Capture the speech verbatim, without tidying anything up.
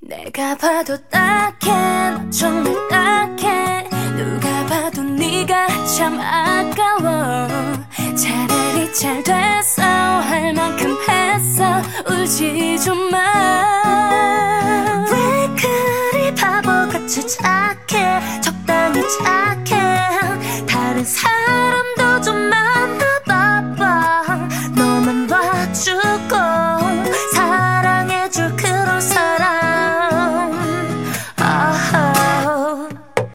내가 봐도 딱해 너 정말 딱해 누가 봐도 네가 참 아까워 차라리 잘 됐어 할 만큼 했어 울지 좀 마